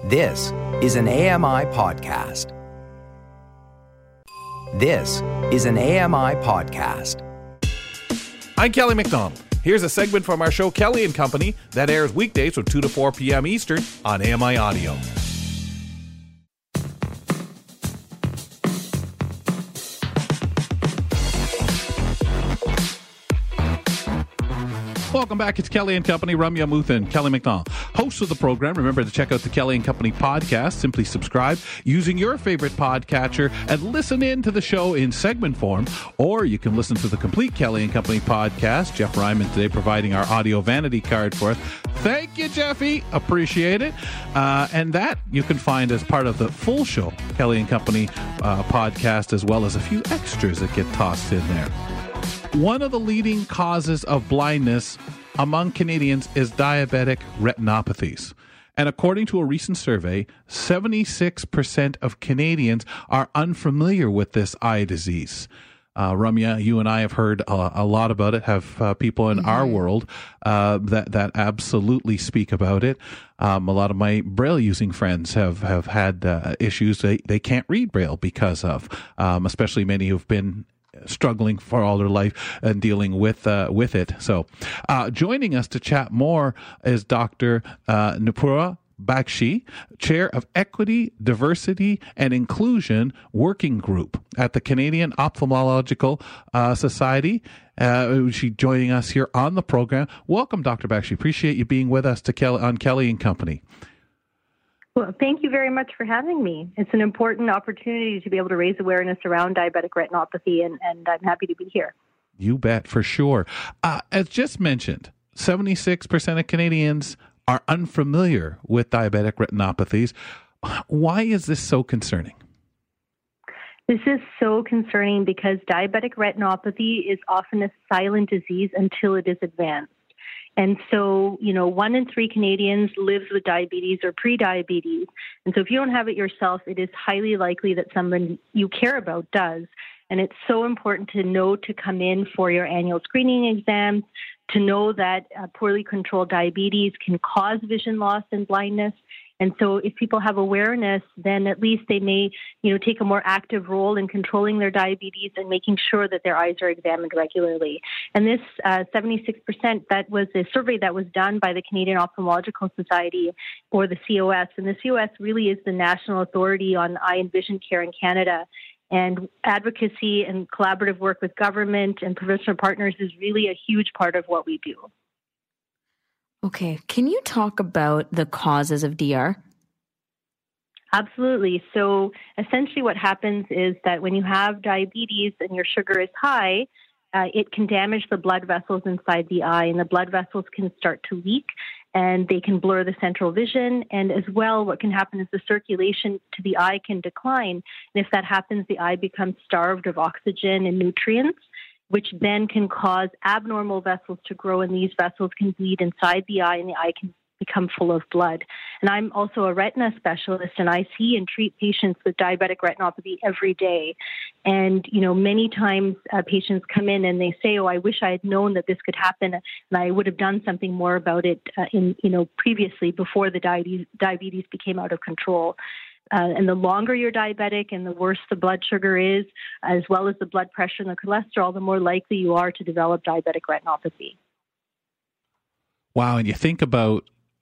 This is an AMI podcast. This is an AMI podcast. I'm Kelly McDonald. Here's a segment from our show Kelly and Company that airs weekdays from 2 to 4 p.m. Eastern on AMI Audio. Welcome back. It's Kelly and Company. Ramya Muthan, Kelly McDonald, hosts of the program. Remember to check out the Kelly and Company podcast. Simply subscribe using your favorite podcatcher and listen in to the show in segment form. Or you can listen to the complete Kelly and Company podcast. Jeff Ryman today providing our audio vanity card for us. Thank you, Jeffy. Appreciate it. And that you can find as part of the full show Kelly and Company podcast, as well as a few extras that get tossed in there. One of the leading causes of blindness among Canadians is diabetic retinopathies. And according to a recent survey, 76% of Canadians are unfamiliar with this eye disease. Ramya, you and I have heard a lot about it, have people in our world that absolutely speak about it. A lot of my Braille-using friends have had issues they can't read Braille because of, especially many who've been struggling for all their life and dealing with it. So joining us to chat more is Dr. Nupura Bakshi, Chair of Equity, Diversity and Inclusion Working Group at the Canadian Ophthalmological Society. She's joining us here on the program. Welcome, Dr. Bakshi. Appreciate you being with us on Kelly and Company. Well, thank you very much for having me. It's an important opportunity to be able to raise awareness around diabetic retinopathy, and I'm happy to be here. You bet, for sure. As just mentioned, 76% of Canadians are unfamiliar with diabetic retinopathies. Why is this so concerning? This is so concerning because diabetic retinopathy is often a silent disease until it is advanced. And so, 1 in 3 Canadians lives with diabetes or pre-diabetes. And so if you don't have it yourself, it is highly likely that someone you care about does. And it's so important to know to come in for your annual screening exams, to know that poorly controlled diabetes can cause vision loss and blindness. And so if people have awareness, then at least they may, take a more active role in controlling their diabetes and making sure that their eyes are examined regularly. And this 76%, that was a survey that was done by the Canadian Ophthalmological Society, or the COS. And the COS really is the national authority on eye and vision care in Canada. And advocacy and collaborative work with government and provincial partners is really a huge part of what we do. Okay. Can you talk about the causes of DR? Absolutely. So essentially what happens is that when you have diabetes and your sugar is high, it can damage the blood vessels inside the eye, and the blood vessels can start to leak and they can blur the central vision. And as well, what can happen is the circulation to the eye can decline. And if that happens, the eye becomes starved of oxygen and nutrients, which then can cause abnormal vessels to grow, and these vessels can bleed inside the eye, and the eye can become full of blood. And I'm also a retina specialist, and I see and treat patients with diabetic retinopathy every day. And, many times patients come in and they say, I wish I had known that this could happen, and I would have done something more about it previously, before the diabetes became out of control. And the longer you're diabetic and the worse the blood sugar is, as well as the blood pressure and the cholesterol, the more likely you are to develop diabetic retinopathy. Wow. And you think about,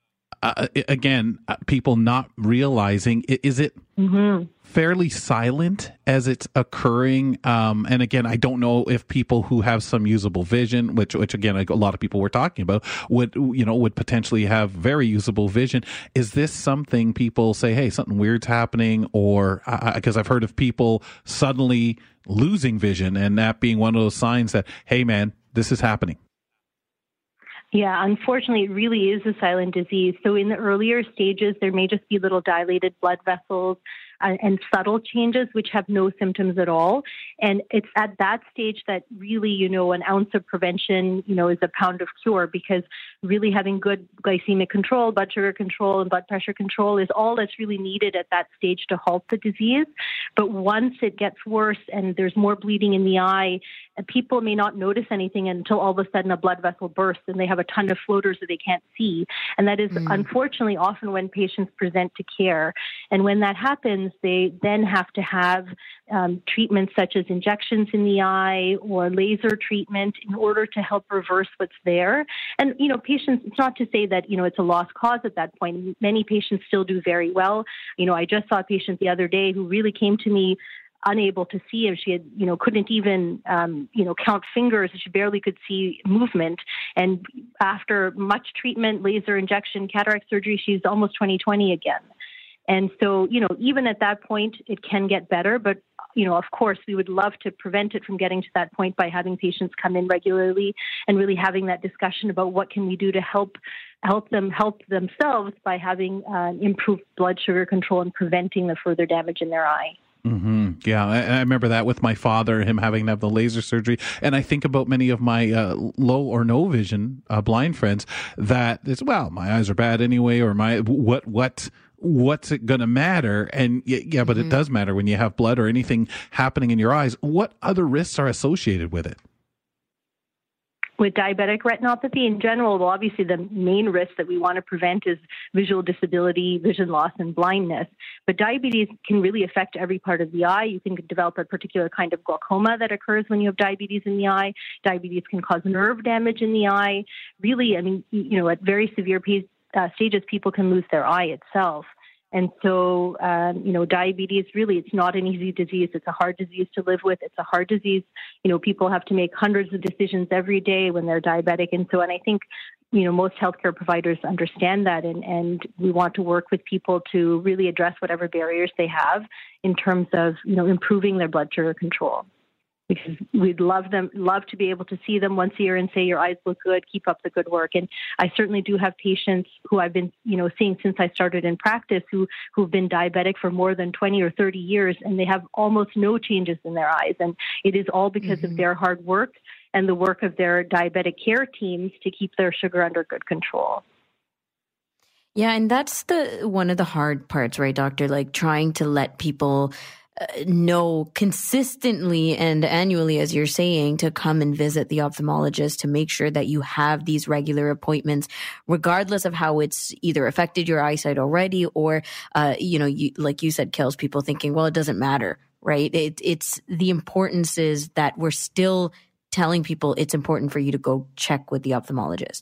people not realizing, is it fairly silent as it's occurring? And again, I don't know if people who have some usable vision, which again, a lot of people were talking about, would potentially have very usable vision. Is this something people say, hey, something weird's happening? Or because I've heard of people suddenly losing vision, and that being one of those signs that, hey, man, this is happening. Yeah, unfortunately, it really is a silent disease. So in the earlier stages, there may just be little dilated blood vessels, and subtle changes which have no symptoms at all. And it's at that stage that really, an ounce of prevention, is a pound of cure, because really having good glycemic control, blood sugar control, and blood pressure control is all that's really needed at that stage to halt the disease. But once it gets worse and there's more bleeding in the eye, people may not notice anything until all of a sudden a blood vessel bursts and they have a ton of floaters that they can't see. And that is unfortunately often when patients present to care. And when that happens, they then have to have treatments such as injections in the eye or laser treatment in order to help reverse what's there. And, patients, it's not to say that, it's a lost cause at that point. Many patients still do very well. I just saw a patient the other day who really came to me unable to see if she had, couldn't even, count fingers. She barely could see movement. And after much treatment, laser injection, cataract surgery, she's almost 20/20 again. And so, even at that point, it can get better. But, of course, we would love to prevent it from getting to that point by having patients come in regularly and really having that discussion about what can we do to help them help themselves by having improved blood sugar control and preventing the further damage in their eye. Mm-hmm. Yeah, I remember that with my father, him having to have the laser surgery. And I think about many of my low or no vision blind friends that it's, my eyes are bad anyway, or what's it going to matter? And but it does matter when you have blood or anything happening in your eyes. What other risks are associated with it? With diabetic retinopathy in general, well, obviously the main risk that we want to prevent is visual disability, vision loss, and blindness. But diabetes can really affect every part of the eye. You can develop a particular kind of glaucoma that occurs when you have diabetes in the eye. Diabetes can cause nerve damage in the eye. Really, at very severe stages, people can lose their eye itself. And so, diabetes, really, it's not an easy disease. It's a hard disease to live with. It's a hard disease. People have to make hundreds of decisions every day when they're diabetic. And I think, most healthcare providers understand that. And we want to work with people to really address whatever barriers they have in terms of, improving their blood sugar control. Because we'd love to be able to see them once a year and say, your eyes look good, keep up the good work. And I certainly do have patients who I've been, seeing since I started in practice who've been diabetic for more than 20 or 30 years, and they have almost no changes in their eyes. And it is all because of their hard work and the work of their diabetic care teams to keep their sugar under good control. Yeah, and that's one of the hard parts, right, doctor? Like trying to let people know consistently and annually, as you're saying, to come and visit the ophthalmologist to make sure that you have these regular appointments, regardless of how it's either affected your eyesight already or, like you said, Kels, people thinking, well, it doesn't matter, right? It's the importance is that we're still telling people it's important for you to go check with the ophthalmologist.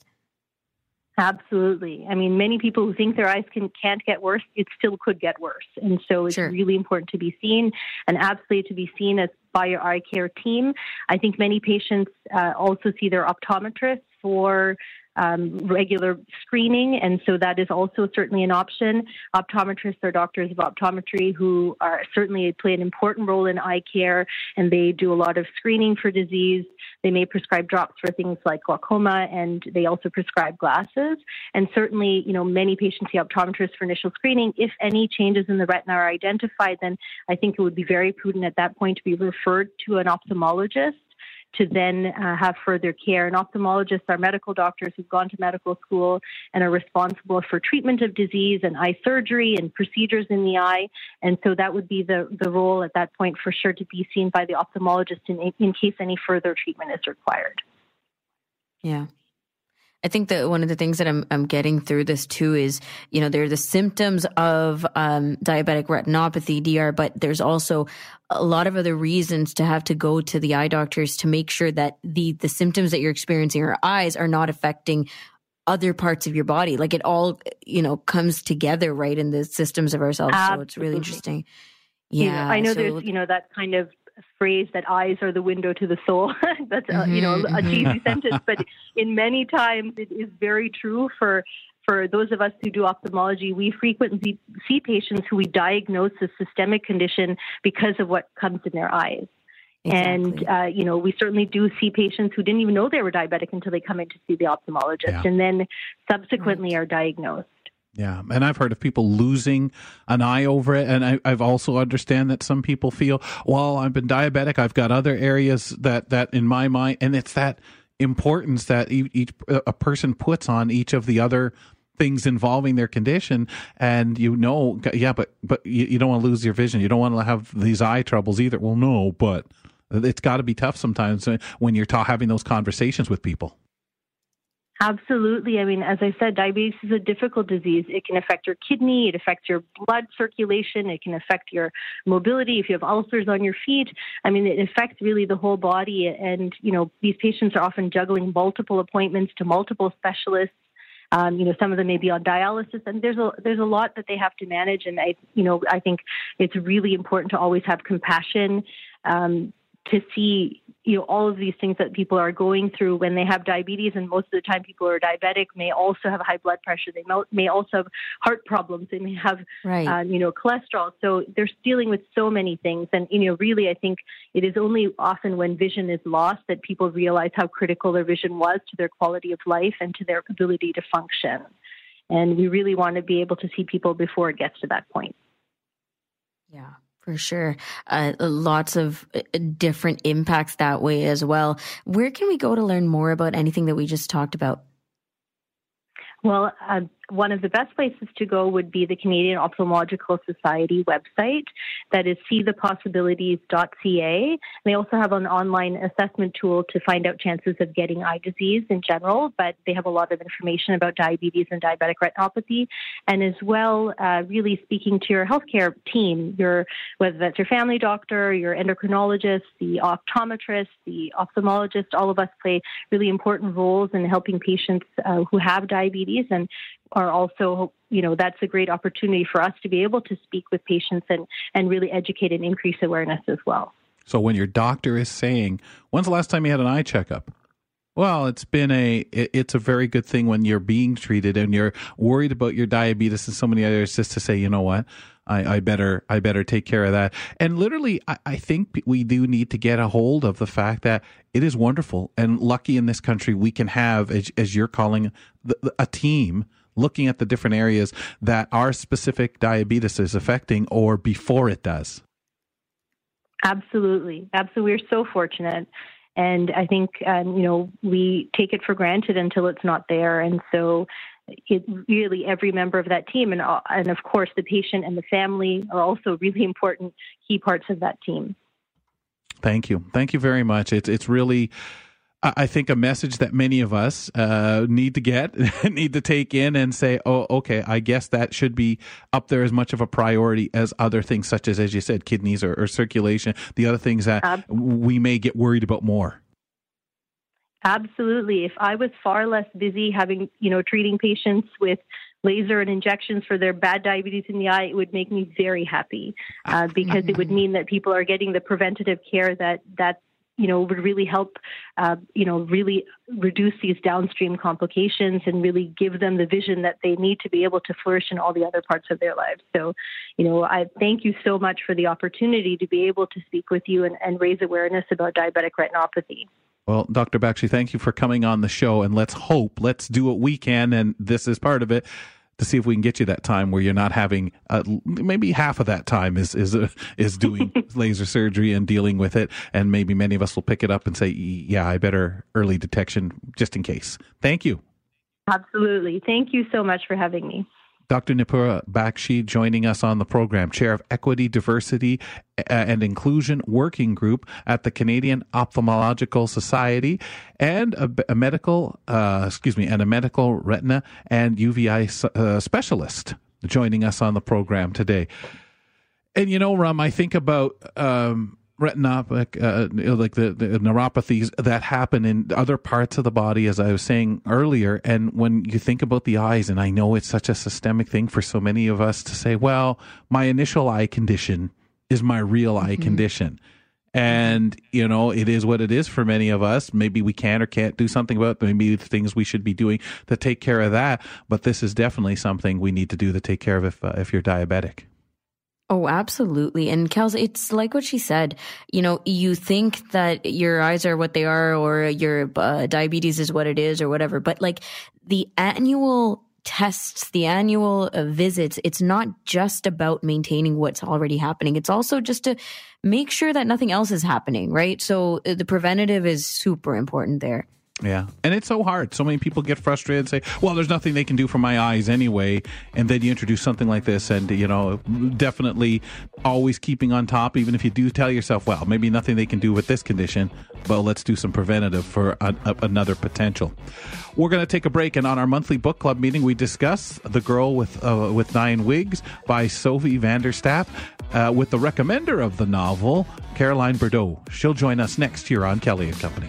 Absolutely. Many people who think their eyes can't get worse, it still could get worse. And so it's really important to be seen, and absolutely to be seen by your eye care team. I think many patients also see their optometrist for regular screening, and so that is also certainly an option. Optometrists are doctors of optometry who are certainly play an important role in eye care, and they do a lot of screening for disease. They may prescribe drops for things like glaucoma, and they also prescribe glasses. And certainly, many patients see optometrists for initial screening. If any changes in the retina are identified, then I think it would be very prudent at that point to be referred to an ophthalmologist to then have further care. And ophthalmologists are medical doctors who've gone to medical school and are responsible for treatment of disease and eye surgery and procedures in the eye. And so that would be the role at that point for sure, to be seen by the ophthalmologist in case any further treatment is required. Yeah. I think that one of the things that I'm getting through this too is, there are the symptoms of diabetic retinopathy, DR, but there's also a lot of other reasons to have to go to the eye doctors to make sure that the symptoms that you're experiencing in your eyes are not affecting other parts of your body. Like it all, comes together, right, in the systems of ourselves. Absolutely. So it's really interesting. Yeah. I know there's, that kind of phrase that eyes are the window to the soul. That's a cheesy sentence, but in many times it is very true for those of us who do ophthalmology. We frequently see patients who we diagnose a systemic condition because of what comes in their eyes. Exactly. And, we certainly do see patients who didn't even know they were diabetic until they come in to see the ophthalmologist and then subsequently are diagnosed. Yeah, and I've heard of people losing an eye over it, and I've also understand that some people feel, well, I've been diabetic, I've got other areas that in my mind, and it's that importance that a person puts on each of the other things involving their condition, and but you don't want to lose your vision, you don't want to have these eye troubles either. Well, no, but it's got to be tough sometimes when you're having those conversations with people. Absolutely. I mean, as I said, diabetes is a difficult disease. It can affect your kidney. It affects your blood circulation. It can affect your mobility. If you have ulcers on your feet, I mean, it affects really the whole body. And, these patients are often juggling multiple appointments to multiple specialists. Some of them may be on dialysis, and there's a lot that they have to manage. And I think it's really important to always have compassion, to see, all of these things that people are going through when they have diabetes. And most of the time people who are diabetic may also have high blood pressure. They may also have heart problems. They may have, cholesterol. So they're dealing with so many things. And, really, I think it is only often when vision is lost that people realize how critical their vision was to their quality of life and to their ability to function. And we really want to be able to see people before it gets to that point. Yeah. For sure. Lots of different impacts that way as well. Where can we go to learn more about anything that we just talked about? Well, one of the best places to go would be the Canadian Ophthalmological Society website. That is seethepossibilities.ca. They also have an online assessment tool to find out chances of getting eye disease in general, but they have a lot of information about diabetes and diabetic retinopathy, and as well, really speaking to your healthcare team, whether that's your family doctor, your endocrinologist, the optometrist, the ophthalmologist. All of us play really important roles in helping patients who have diabetes, and are also, that's a great opportunity for us to be able to speak with patients and really educate and increase awareness as well. So when your doctor is saying, when's the last time you had an eye checkup? Well, it's a very good thing when you're being treated and you're worried about your diabetes and so many others, just to say, you know what, I better take care of that. And literally, I think we do need to get a hold of the fact that it is wonderful and lucky in this country we can have, as you're calling, a team looking at the different areas that our specific diabetes is affecting or before it does. Absolutely. We're so fortunate. And I think, we take it for granted until it's not there. And so it really, every member of that team and of course the patient and the family are also really important key parts of that team. Thank you. Thank you very much. It's really, I think, a message that many of us need to get, need to take in and say, oh, okay, I guess that should be up there as much of a priority as other things such as you said, kidneys or circulation, the other things that we may get worried about more. Absolutely. If I was far less busy having, treating patients with laser and injections for their bad diabetes in the eye, it would make me very happy because it would mean that people are getting the preventative care that would really help, really reduce these downstream complications and really give them the vision that they need to be able to flourish in all the other parts of their lives. So, I thank you so much for the opportunity to be able to speak with you and raise awareness about diabetic retinopathy. Well, Dr. Bakshi, thank you for coming on the show, and let's do what we can, and this is part of it, to see if we can get you that time where you're not having maybe half of that time is doing laser surgery and dealing with it, and maybe many of us will pick it up and say, yeah, I better early detection just in case. Thank you. Absolutely. Thank you so much for having me. Dr. Nipura Bakshi joining us on the program, Chair of Equity, Diversity, and Inclusion Working Group at the Canadian Ophthalmological Society, and a medical retina and UVI specialist joining us on the program today. And Ram, I think about retinopathy, like the neuropathies that happen in other parts of the body, as I was saying earlier. And when you think about the eyes, and I know it's such a systemic thing for so many of us to say, well, my initial eye condition is my real eye condition. And, it is what it is for many of us. Maybe we can or can't do something about it. Maybe the things we should be doing to take care of that. But this is definitely something we need to do to take care of if you're diabetic. Oh, absolutely. And Kels, it's like what she said, you think that your eyes are what they are or your diabetes is what it is or whatever, but like the annual tests, the annual visits, it's not just about maintaining what's already happening. It's also just to make sure that nothing else is happening, right? So the preventative is super important there. Yeah. And it's so hard. So many people get frustrated and say, well, there's nothing they can do for my eyes anyway. And then you introduce something like this and, definitely always keeping on top, even if you do tell yourself, well, maybe nothing they can do with this condition, but let's do some preventative for another potential. We're going to take a break. And on our monthly book club meeting, we discuss The Girl with 9 Wigs by Sophie Vanderstapp with the recommender of the novel, Caroline Bordeaux. She'll join us next here on Kelly and Company.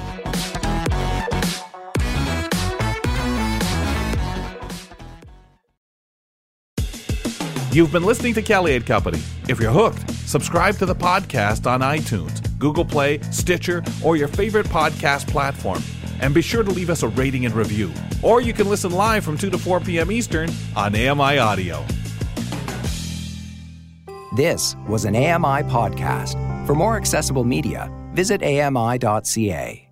You've been listening to Kelly & Company. If you're hooked, subscribe to the podcast on iTunes, Google Play, Stitcher, or your favorite podcast platform. And be sure to leave us a rating and review. Or you can listen live from 2 to 4 p.m. Eastern on AMI Audio. This was an AMI podcast. For more accessible media, visit ami.ca.